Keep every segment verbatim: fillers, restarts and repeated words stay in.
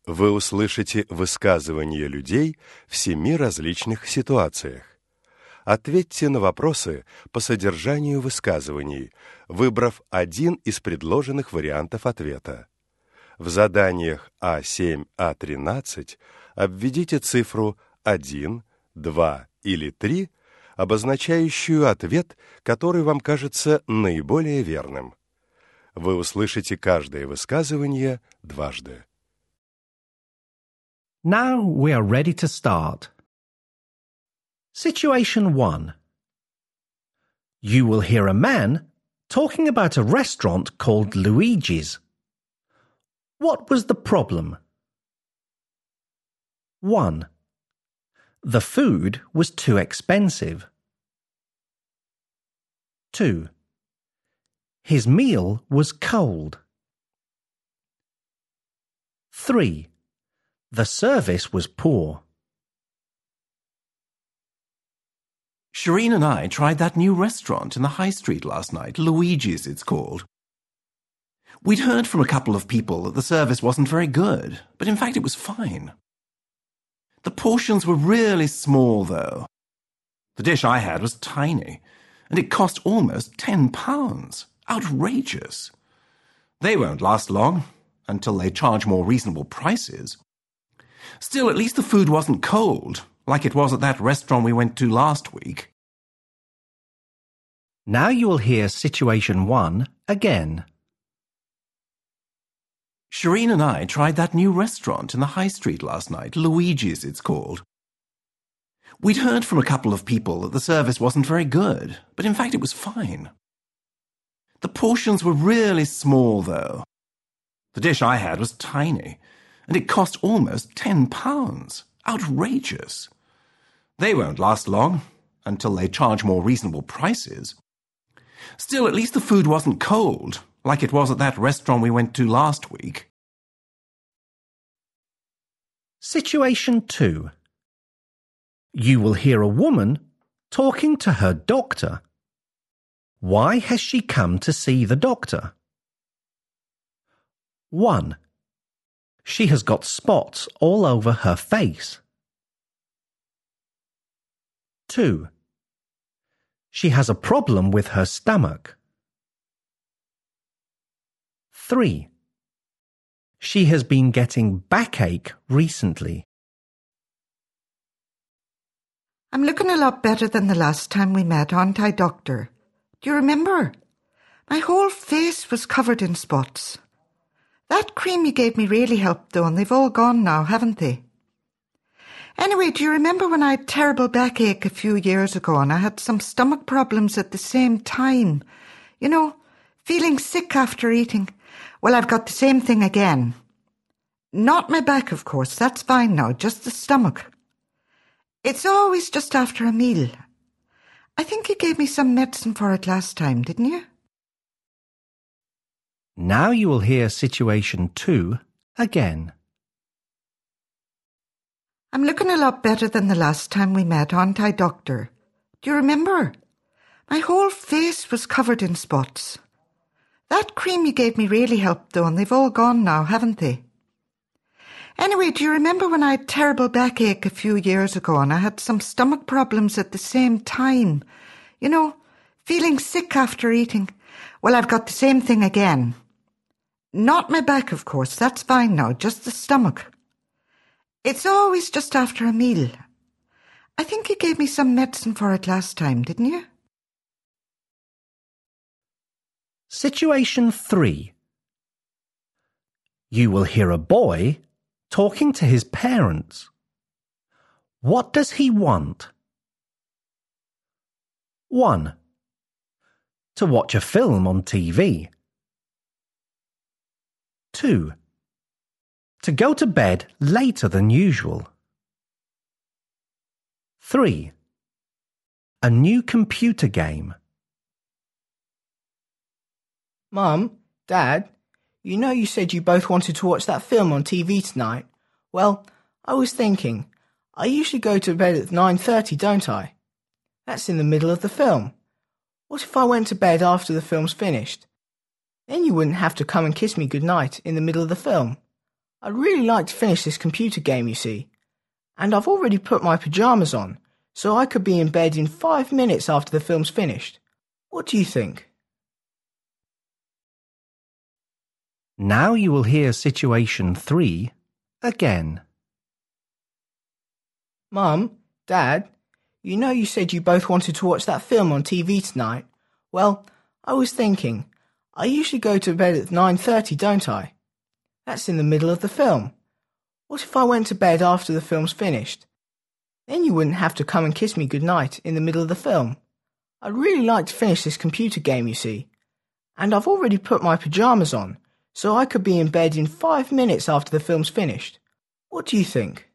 Вы услышите высказывания людей в семи различных ситуациях. Ответьте на вопросы по содержанию высказываний, выбрав один из предложенных вариантов ответа. В заданиях А семь, А тринадцать обведите цифру один, два или три, обозначающую ответ, который вам кажется наиболее верным. Вы услышите каждое высказывание дважды. Now we are ready to start. Situation one. You will hear a man talking about a restaurant called Luigi's. What was the problem? one. The food was too expensive. two. His meal was cold. three. The service was poor. Shireen and I tried that new restaurant in the high street last night, Luigi's it's called. We'd heard from a couple of people that the service wasn't very good, but in fact it was fine. The portions were really small, though. The dish I had was tiny, and it cost almost ten pounds. Outrageous. They won't last long, until they charge more reasonable prices. Still, at least the food wasn't cold, like it was at that restaurant we went to last week. Now you will hear situation one again. Shireen and I tried that new restaurant in the high street last night, Luigi's it's called. We'd heard from a couple of people that the service wasn't very good, but in fact it was fine. The portions were really small, though. The dish I had was tiny, and it cost almost ten pounds. Outrageous. They won't last long, until they charge more reasonable prices. Still, at least the food wasn't cold, like it was at that restaurant we went to last week. Situation two. You will hear a woman talking to her doctor. Why has she come to see the doctor? one. She has got spots all over her face. two. She has a problem with her stomach. three. She has been getting backache recently. I'm looking a lot better than the last time we met, aren't I, Doctor? Do you remember? My whole face was covered in spots. That cream you gave me really helped, though, and they've all gone now, haven't they? Anyway, do you remember when I had terrible backache a few years ago and I had some stomach problems at the same time? You know, feeling sick after eating. Well, I've got the same thing again. Not my back, of course, that's fine now, just the stomach. It's always just after a meal. I think you gave me some medicine for it last time, didn't you? Now you will hear situation two again. I'm looking a lot better than the last time we met, aren't I, Doctor? Do you remember? My whole face was covered in spots. That cream you gave me really helped, though, and they've all gone now, haven't they? Anyway, do you remember when I had terrible backache a few years ago and I had some stomach problems at the same time? You know, feeling sick after eating. Well, I've got the same thing again. Not my back, of course, that's fine now, just the stomach. It's always just after a meal. I think you gave me some medicine for it last time, didn't you? Situation three. You will hear a boy talking to his parents. What does he want? one. To watch a film on T V. two. To go to bed later than usual. three. A new computer game. Mum, Dad, you know you said you both wanted to watch that film on T V tonight. Well, I was thinking, I usually go to bed at nine thirty, don't I? That's in the middle of the film. What if I went to bed after the film's finished? Then you wouldn't have to come and kiss me goodnight in the middle of the film. I'd really like to finish this computer game, you see. And I've already put my pyjamas on, so I could be in bed in five minutes after the film's finished. What do you think? Now you will hear situation three again. Mum, Dad, you know you said you both wanted to watch that film on T V tonight. Well, I was thinking, I usually go to bed at nine thirty, don't I? That's in the middle of the film. What if I went to bed after the film's finished? Then you wouldn't have to come and kiss me goodnight in the middle of the film. I'd really like to finish this computer game, you see. And I've already put my pyjamas on, so I could be in bed in five minutes after the film's finished. What do you think?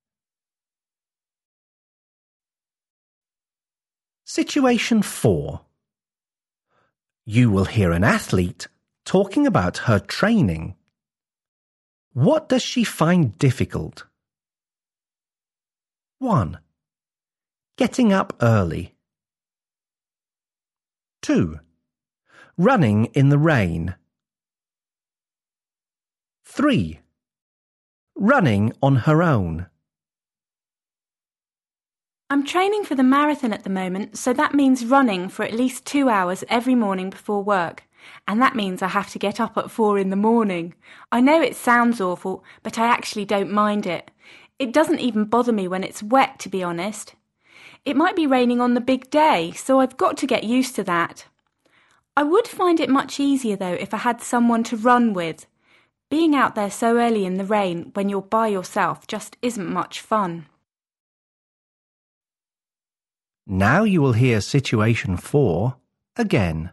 Situation four. You will hear an athlete talking about her training. What does she find difficult? one. Getting up early. two. Running in the rain. three. Running on her own. I'm training for the marathon at the moment, so that means running for at least two hours every morning before work. And that means I have to get up at four in the morning. I know it sounds awful, but I actually don't mind it. It doesn't even bother me when it's wet, to be honest. It might be raining on the big day, so I've got to get used to that. I would find it much easier, though, if I had someone to run with. Being out there so early in the rain when you're by yourself just isn't much fun. Now you will hear situation four again.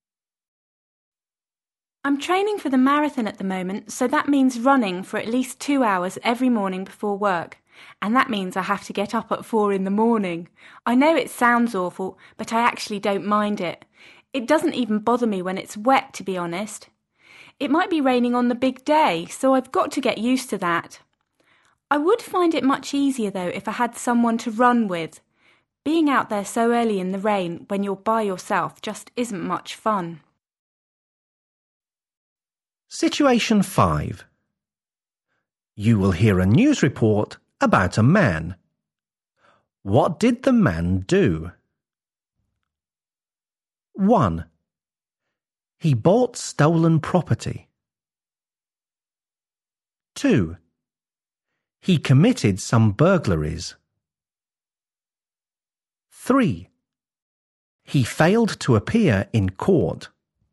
I'm training for the marathon at the moment, so that means running for at least two hours every morning before work. And that means I have to get up at four in the morning. I know it sounds awful, but I actually don't mind it. It doesn't even bother me when it's wet, to be honest. It might be raining on the big day, so I've got to get used to that. I would find it much easier, though, if I had someone to run with. Being out there so early in the rain when you're by yourself just isn't much fun. Situation five. You will hear a news report about a man. What did the man do? one. He bought stolen property. two. He committed some burglaries. three. He failed to appear in court.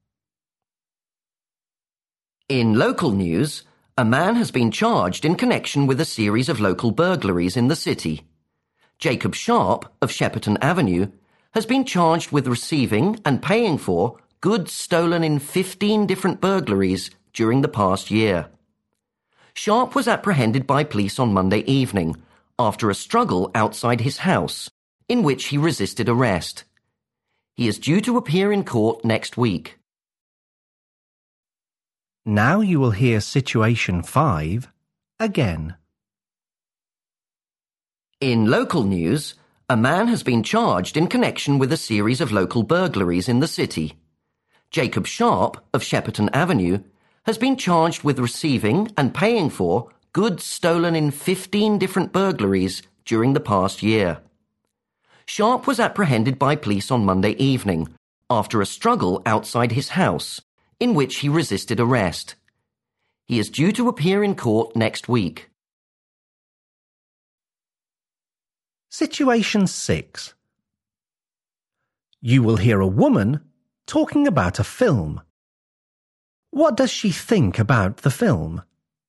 In local news, a man has been charged in connection with a series of local burglaries in the city. Jacob Sharp of Shepperton Avenue has been charged with receiving and paying for goods stolen in fifteen different burglaries during the past year. Sharp was apprehended by police on Monday evening after a struggle outside his house, in which he resisted arrest. He is due to appear in court next week. Now you will hear situation five again. In local news, a man has been charged in connection with a series of local burglaries in the city. Jacob Sharp of Shepperton Avenue has been charged with receiving and paying for goods stolen in fifteen different burglaries during the past year. Sharp was apprehended by police on Monday evening after a struggle outside his house, in which he resisted arrest. He is due to appear in court next week. Situation six. You will hear a woman talking about a film. What does she think about the film?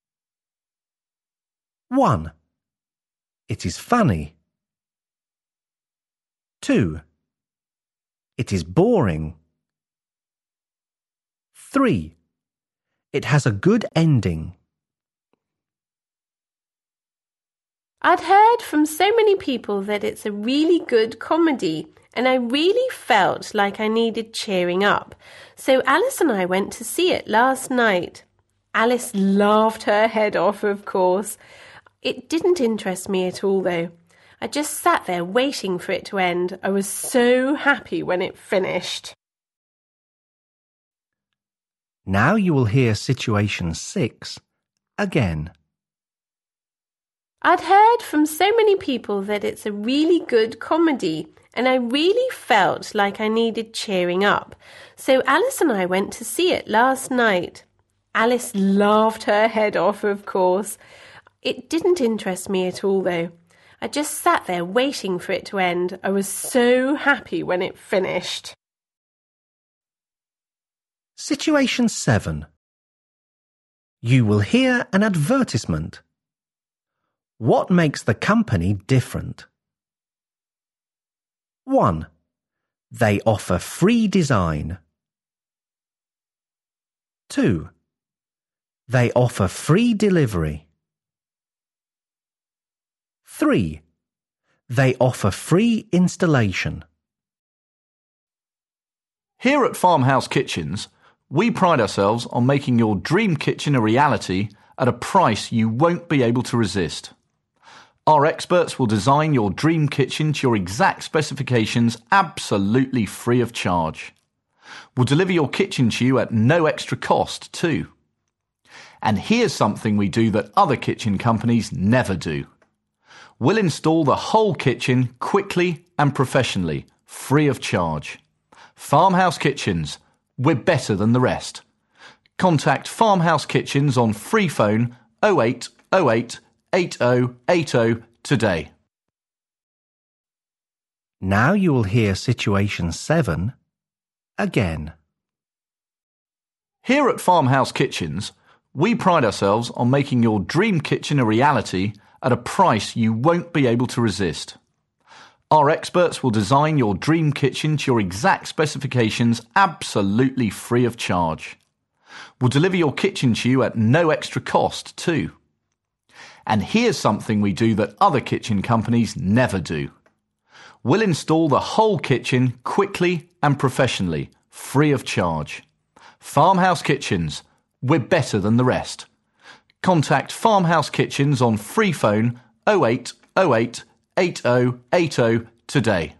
one. It is funny. two. It is boring. three. It has a good ending. I'd heard from so many people that it's a really good comedy, and I really felt like I needed cheering up. So Alice and I went to see it last night. Alice laughed her head off, of course. It didn't interest me at all, though. I just sat there waiting for it to end. I was so happy when it finished. Now you will hear situation six again. I'd heard from so many people that it's a really good comedy, and I really felt like I needed cheering up. So Alice and I went to see it last night. Alice laughed her head off, of course. It didn't interest me at all, though. I just sat there waiting for it to end. I was so happy when it finished. Situation seven. You will hear an advertisement. What makes the company different? one. They offer free design. two. They offer free delivery. three. They offer free installation. Here at Farmhouse Kitchens, we pride ourselves on making your dream kitchen a reality at a price you won't be able to resist. Our experts will design your dream kitchen to your exact specifications absolutely free of charge. We'll deliver your kitchen to you at no extra cost too. And here's something we do that other kitchen companies never do. We'll install the whole kitchen quickly and professionally, free of charge. Farmhouse Kitchens, we're better than the rest. Contact Farmhouse Kitchens on free phone oh eight oh eight eight oh eight oh today. Now you will hear situation seven again. Here at Farmhouse Kitchens, we pride ourselves on making your dream kitchen a reality at a price you won't be able to resist. Our experts will design your dream kitchen to your exact specifications absolutely free of charge. We'll deliver your kitchen to you at no extra cost too. And here's something we do that other kitchen companies never do. We'll install the whole kitchen quickly and professionally, free of charge. Farmhouse Kitchens, we're better than the rest. Contact Farmhouse Kitchens on free phone oh eight oh eight eight oh eight oh today.